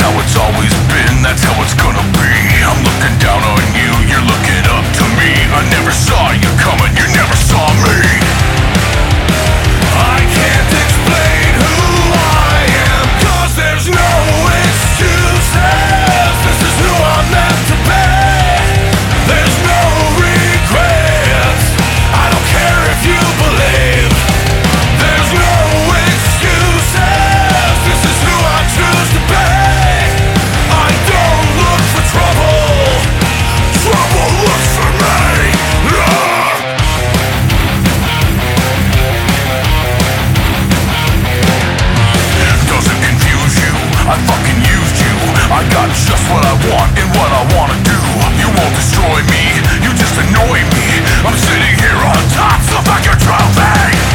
how it's always been, that's how it's gonna be. I'm looking down on you, you're looking up to me. I never saw you coming, you never saw me. I can't explain who I am, 'cause there's no excuses. This is who I'm meant to be. There's no regrets, I don't care if you believe. There's no excuses, this is who I choose to be. I don't look for trouble, trouble looks for me. Doesn't confuse you, I fucking used you. I got just what I want and what I wanna do. You won't destroy me, you just annoy me. I'm sitting here on top, so fuck your trophy.